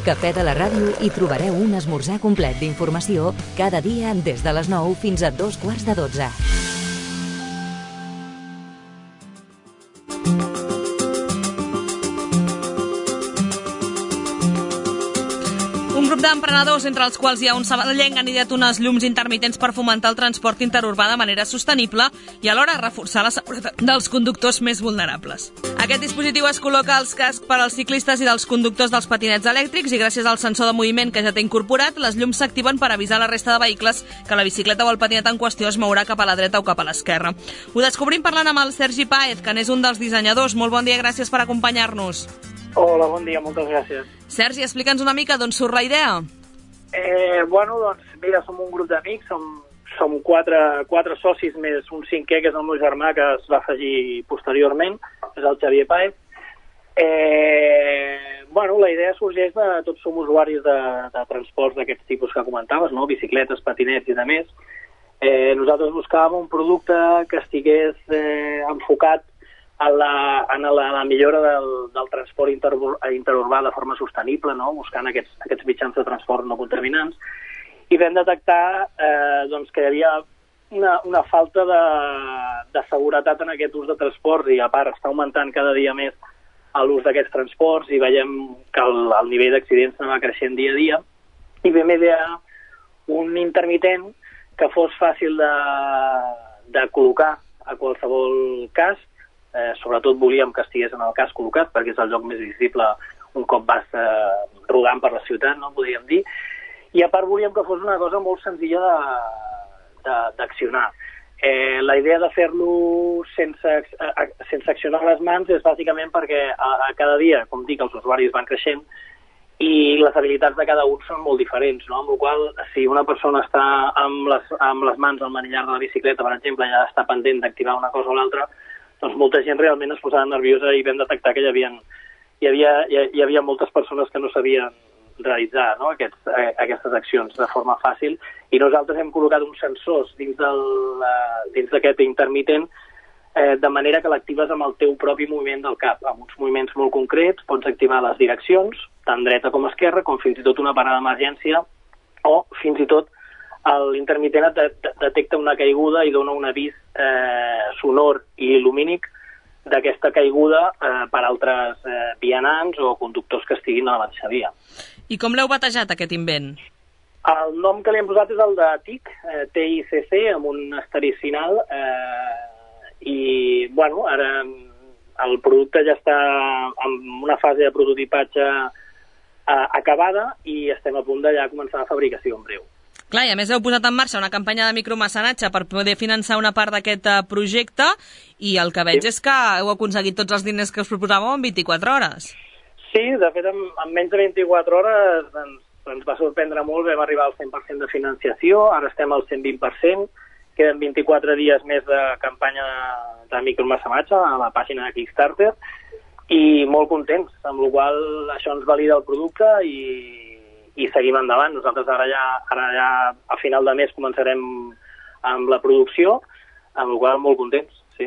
Al Cafè de la Ràdio hi trobareu un esmorzar complet d'informació cada dia des de les 9 fins a 11:45. Un grup d'emprenedors, entre els quals hi ha un sabadellenc, han ideat unes llums intermitents per fomentar el transport interurbà de manera sostenible i alhora reforçar la seguretat dels conductors més vulnerables. Aquest dispositiu es col·loca als cascs per als ciclistes i dels conductors dels patinets elèctrics i gràcies al sensor de moviment que ja té incorporat, les llums s'activen per avisar la resta de vehicles que la bicicleta o el patinet en qüestió es mourà cap a la dreta o cap a l'esquerra. Ho descobrim parlant amb el Sergi Páez, que n'és un dels dissenyadors. Molt bon dia, gràcies per acompanyar-nos. Hola, bon dia, moltes gràcies. Sergi, explica'ns una mica d'on surt la idea. Doncs mira, som un grup d'amics, som quatre socis més un cinquè, que és el meu germà, que es va afegir posteriorment, és el Xavier Páez. La idea sorgeix de tots som usuaris de transports d'aquests tipus que comentaves, no? Bicicletes, patinets i demés. Nosaltres buscàvem un producte que estigués enfocat en la millora del transport interurbà de forma sostenible, no? Buscant aquests mitjans de transport no contaminants, i vam detectar que hi havia una falta de seguretat en aquest ús de transports, i a part està augmentant cada dia més l'ús d'aquests transports i veiem que el nivell d'accidents va creixent dia a dia, i vam idear un intermitent que fos fàcil de col·locar a qualsevol casc. Sobretot volíem que estigués en el casc col·locat perquè és el lloc més visible un cop vas rodant per la ciutat, no podríem dir, i a part volíem que fos una cosa molt senzilla d'accionar. La idea de fer-lo sense accionar les mans és bàsicament perquè cada dia, com dic, els usuaris van creixent i les habilitats de cada un són molt diferents, no? Amb la qual cosa, si una persona està amb les mans al manillar de la bicicleta, per exemple, ja està pendent d'activar una cosa o l'altra, doncs molta gent realment es posava nerviosa i vam detectar que hi havia moltes persones que no sabien realitzar, no? Aquestes accions de forma fàcil, i nosaltres hem col·locat uns sensors dins d'aquest intermitent de manera que l'actives amb el teu propi moviment del cap. Amb uns moviments molt concrets pots activar les direccions, tant dreta com esquerra, com fins i tot una parada d'emergència, o fins i tot l'intermitent detecta una caiguda i dona un avís sonor i lumínic d'aquesta caiguda per altres vianants o conductors que estiguin a la mateixa via. I com l'heu batejat, aquest invent? El nom que li hem posat és el de TIC, TICC, amb un asterisc final, i ara el producte ja està en una fase de prototipatge acabada i estem a punt de ja començar la fabricació en breu. Clar, i a més heu posat en marxa una campanya de micromecenatge per poder finançar una part d'aquest projecte, i el que veig és que heu aconseguit tots els diners que us proposàveu en 24 hores. Sí, de fet, en menys de 24 hores ens va sorprendre molt, vam arribar al 100% de financiació, ara estem al 120%, queden 24 dies més de campanya de micromecenatge a la pàgina de Kickstarter, i molt contents, amb la qual cosa això ens valida el producte i seguim endavant. Nosaltres ara ja a final de mes començarem amb la producció, amb la qual cosa molt contents, sí.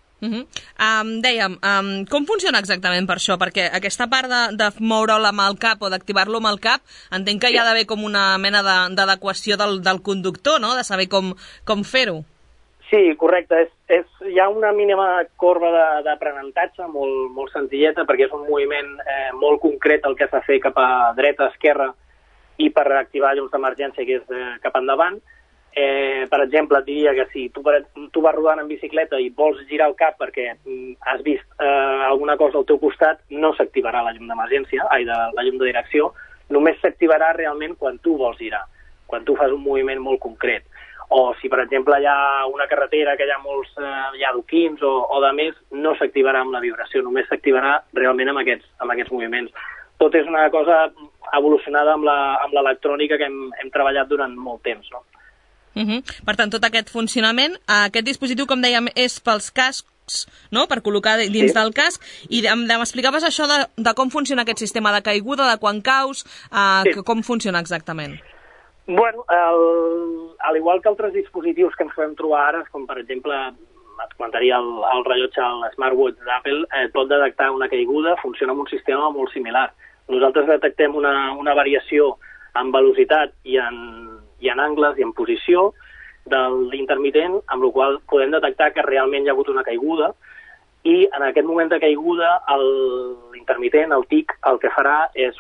Dèiem, com funciona exactament per això? Perquè aquesta part de moure'l amb el cap o d'activar-lo amb el cap, entenc que hi ha d'haver com una mena d'adequació del conductor, no?, de saber com fer-ho. Sí, correcte. Hi ha una mínima corba d'aprenentatge molt senzilleta, perquè és un moviment molt concret el que s'ha de fer cap a dreta, esquerra, i per activar llums d'emergència, que és cap endavant. Per exemple, et diria que si tu vas rodant en bicicleta i vols girar el cap perquè has vist alguna cosa al teu costat, no s'activarà la llum d'emergència, la llum de direcció, només s'activarà realment quan tu vols girar, quan tu fas un moviment molt concret. O si, per exemple, hi ha una carretera que hi ha molts adoquins o de més, no s'activarà amb la vibració, només s'activarà realment amb aquests moviments. Tot és una cosa evolucionada amb l'electrònica que hem treballat durant molt temps, no? Per tant, tot aquest funcionament, aquest dispositiu, com dèiem, és pels cascs, no?, per col·locar dins del casc, i m'explicaves això de com funciona aquest sistema de caiguda, de quan caus, com funciona exactament? Bueno, al igual que altres dispositius que ens podem trobar ara, com per exemple, et comentaria el rellotge, el smartwatch d'Apple, pot detectar una caiguda, funciona amb un sistema molt similar. Nosaltres detectem una variació en velocitat i en angles i en posició de l'intermitent, amb la qual podem detectar que realment hi ha hagut una caiguda, i en aquest moment de caiguda l'intermitent, el TIC, el que farà és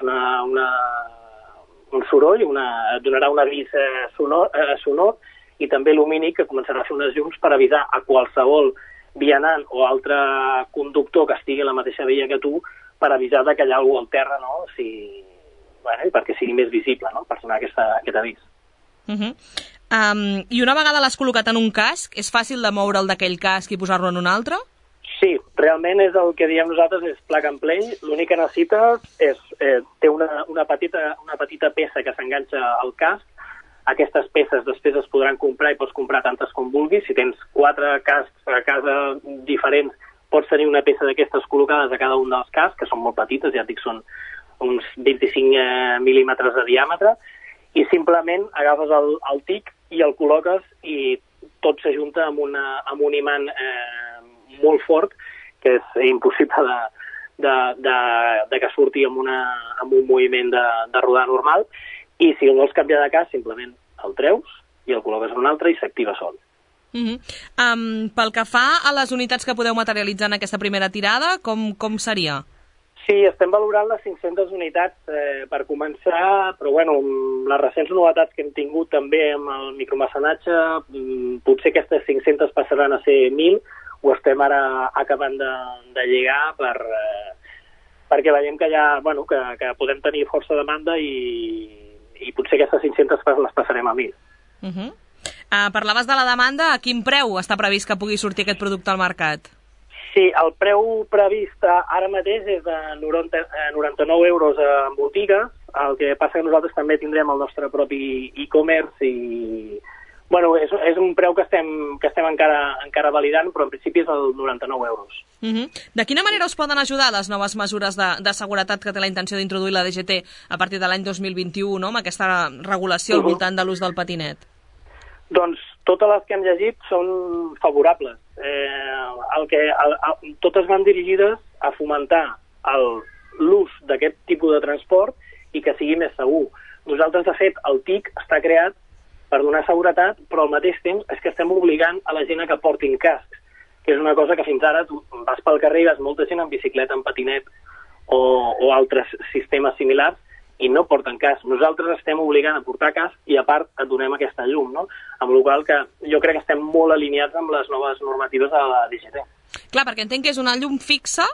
un soroll, donarà un avís sonor i també lumínic que començarà a fer unes llums per avisar a qualsevol vianant o altre conductor que estigui a la mateixa via que tu per avisar que hi ha algú al terra, no? Perquè sigui més visible, no? Per donar aquest avís. I una vegada l'has col·locat en un casc, és fàcil de moure'l d'aquell casc i posar-lo en un altre? Sí, realment és el que diem nosaltres, és plug and play. L'únic que necessites té una petita peça que s'enganxa al casc. Aquestes peces després es podran comprar i pots comprar tantes com vulguis. Si tens 4 cascs a casa diferents, pots tenir una peça d'aquestes col·locades a cada un dels cascs, que són molt petites, ja et dic, són uns 25 mil·límetres de diàmetre, i simplement agafes el TIC i el col·loques i tot s'ajunta amb un imant molt fort, que és impossible de que surti amb un moviment de rodar normal, i si el vols canviar de cas, simplement el treus i el col·loques en un altre i s'activa sol. Pel que fa a les unitats que podeu materialitzar en aquesta primera tirada, com seria? Sí, estem valorant les 500 unitats per començar, però amb les recents novetats que hem tingut també amb el micromecenatge, potser aquestes 500 passaran a ser 1.000, ho estem ara acabant de lligar perquè veiem que que podem tenir força demanda i potser aquestes 500 les passarem a 1.000. Parlaves de la demanda, a quin preu està previst que pugui sortir aquest producte al mercat? Sí, el preu previst ara mateix és de 99 euros en botigues, el que passa que nosaltres també tindrem el nostre propi e-commerce i és un preu que estem encara validant, però en principi és el 99 euros. De quina manera us poden ajudar les noves mesures de seguretat que té la intenció d'introduir la DGT a partir de l'any 2021, no? Amb aquesta regulació al voltant de l'ús del patinet? Doncs totes les que hem llegit són favorables. Totes van dirigides a fomentar l'ús d'aquest tipus de transport i que sigui més segur. Nosaltres, de fet, el TIC està creat per donar seguretat, però al mateix temps és que estem obligant a la gent que portin cascs, que és una cosa que fins ara tu vas pel carrer i veus molta gent en bicicleta, en patinet o altres sistemes similars i no porten casc. Nosaltres estem obligant a portar casc i a part et donem aquesta llum, no? Amb la qual cosa jo crec que estem molt alineats amb les noves normatives de la DGT. Clar, perquè entenc que és una llum fixa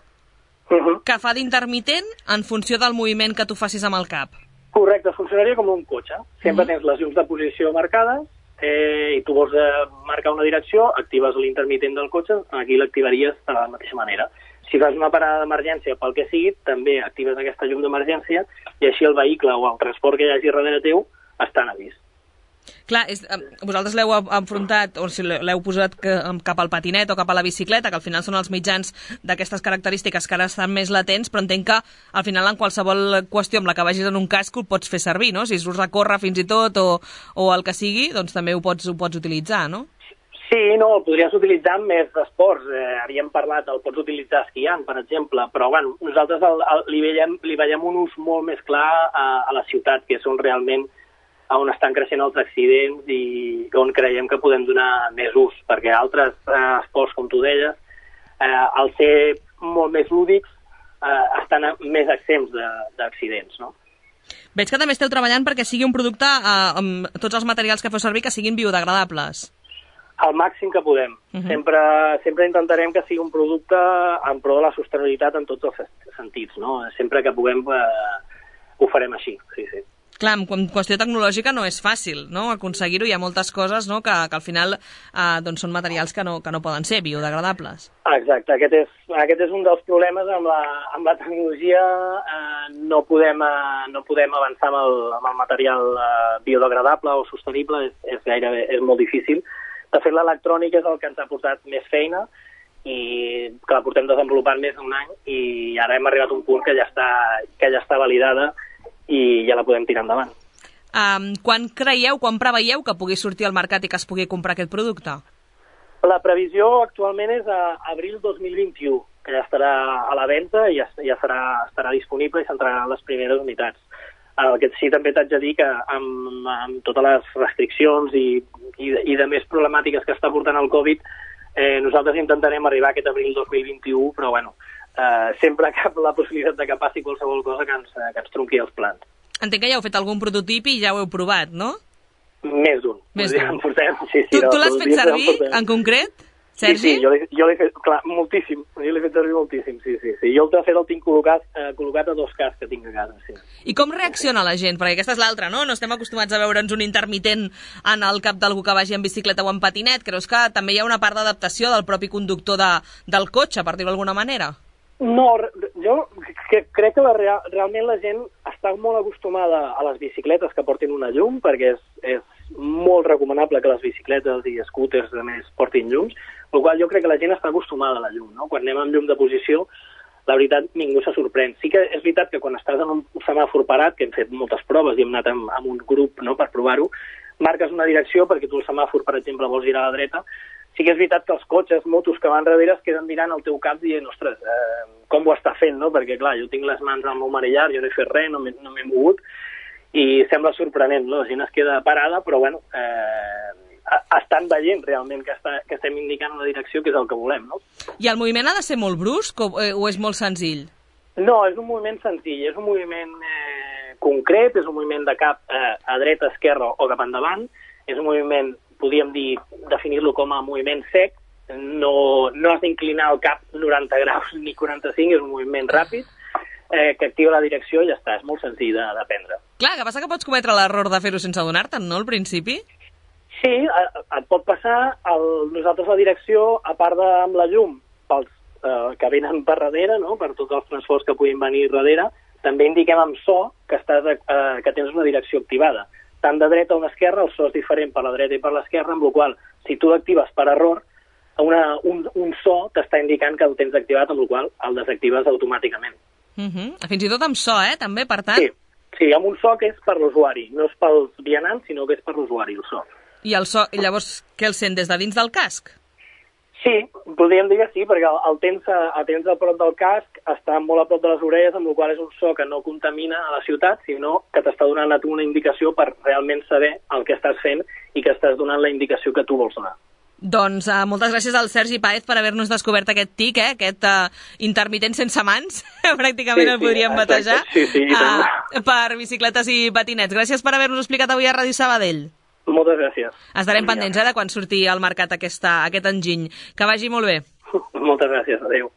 que fa d'intermitent en funció del moviment que tu facis amb el cap. Correcte, funcionaria com un cotxe. Sempre tens les llums de posició marcades i tu vols marcar una direcció, actives l'intermitent del cotxe, aquí l'activaries de la mateixa manera. Si fas una parada d'emergència pel que sigui, també actives aquesta llum d'emergència i així el vehicle o el transport que hi hagi darrere teu està en avís. Clar, vosaltres l'heu enfrontat, o si l'heu posat cap al patinet o cap a la bicicleta, que al final són els mitjans d'aquestes característiques que ara estan més latents, però entenc que al final en qualsevol qüestió amb la que vagis en un casc ho pots fer servir, no? Si surts a córrer fins i tot o el que sigui, doncs també ho pots utilitzar, no? Sí, no, el podries utilitzar en més esports. Havíem parlat, el pots utilitzar esquiant, per exemple, però nosaltres li veiem un ús molt més clar a la ciutat, que és on realment on estan creixent els accidents i on creiem que podem donar més ús, perquè altres esports, com tu deies, al ser molt més lúdics, estan més exempts d'accidents, no? Veig que també esteu treballant perquè sigui un producte amb tots els materials que feu servir que siguin biodegradables. Al màxim que podem. Sempre intentarem que sigui un producte en pro de la sostenibilitat en tots els sentits, no? Sempre que puguem ho farem així, sí. Clar, en qüestió tecnològica no és fàcil, no?, aconseguir-ho. Hi ha moltes coses, no?, que al final doncs són materials que no poden ser biodegradables. Exacte, aquest és un dels problemes amb la tecnologia. No podem avançar amb el material biodegradable o sostenible, és molt difícil. De fet, l'electrònica és el que ens ha portat més feina i que la portem desenvolupant més d'un any i ara hem arribat a un punt que ja està validada i ja la podem tirar endavant. Quan preveieu que pugui sortir al mercat i que es pugui comprar aquest producte? La previsió actualment és a abril 2021, ja estarà a la venda i ja estarà disponible i s'entregaran les primeres unitats. El que sí també t'haig de dir que amb totes les restriccions i de més problemàtiques que està portant el Covid, nosaltres intentarem arribar aquest abril 2021, però bueno, sempre cap la possibilitat de que passi qualsevol cosa que ens tronqui els plans. Entenc que ja heu fet algun prototip i ja ho heu provat, no? Més d'un. Sí, tu l'has fet servir en concret, Sergi? Sí, jo l'he fet, clar, moltíssim. Jo l'he fet servir moltíssim, sí. Jo el fet el tinc col·locat a 2 cascs que tinc a casa, sí. I com reacciona la gent? Perquè aquesta és l'altra, no? No estem acostumats a veure'ns un intermitent en el cap d'algú que vagi en bicicleta o en patinet. Creus que també hi ha una part d'adaptació del propi conductor del cotxe, per dir-ho d'alguna manera? No, jo crec que realment la gent està molt acostumada a les bicicletes que portin una llum, perquè és molt recomanable que les bicicletes i scooters a més portin llums, per qual jo crec que la gent està acostumada a la llum, no? Quan anem amb llum de posició, la veritat, ningú se sorprèn. Sí que és veritat que quan estàs en un semàfor parat, que hem fet moltes proves i hem anat amb un grup, no?, per provar-ho, marques una direcció perquè tu el semàfor, per exemple, vols girar a la dreta. Sí que és veritat que els cotxes, motos que van darrere es queden mirant al teu cap dient, ostres, com ho està fent, no? Perquè, clar, jo tinc les mans al meu manillar, jo no he fet res, no m'he mogut, i sembla sorprenent, no? La gent es queda parada, però, bueno, estan veient realment que estem indicant una direcció que és el que volem, no? I el moviment ha de ser molt brusc o és molt senzill? No, és un moviment senzill, és un moviment concret, és un moviment de cap a dreta, esquerra o cap endavant, és un moviment, podríem definir-lo com a moviment sec, no has d'inclinar el cap 90 graus ni 45, és un moviment ràpid, que activa la direcció i ja està, és molt senzill d'aprendre. Clar, que passa que pots cometre l'error de fer-ho sense adonar-te'n, no, al principi? Sí, et pot passar. Nosaltres la direcció, a part amb la llum, pels que venen per darrere, no?, per tots els transports que puguin venir darrere, també indiquem amb so que tens una direcció activada. Tant de dreta o d'esquerra, el so és diferent per la dreta i per l'esquerra, amb la qual cosa, si tu l'actives per error, un so t'està indicant que el tens activat, amb la qual cosa el desactives automàticament. Fins i tot amb so, també, per tant? Sí, amb un so que és per l'usuari, no és pels vianants, sinó que és per l'usuari, el so. I el so, llavors, què el sent des de dins del casc? Sí, podríem dir que sí, perquè el tens a prop del casc, està molt a prop de les orelles, amb la qual és un so que no contamina a la ciutat, sinó que t'està donant a tu una indicació per realment saber el que estàs fent i que estàs donant la indicació que tu vols donar. Doncs moltes gràcies al Sergi Páez per haver-nos descobert aquest TIC, aquest intermitent sense mans, pràcticament el podríem batejar, per bicicletes i patinets. Gràcies per haver-nos explicat avui a Ràdio Sabadell. Moltes gràcies. Estarem pendents de quan surti al mercat aquest enginy. Que vagi molt bé. Moltes gràcies, adéu.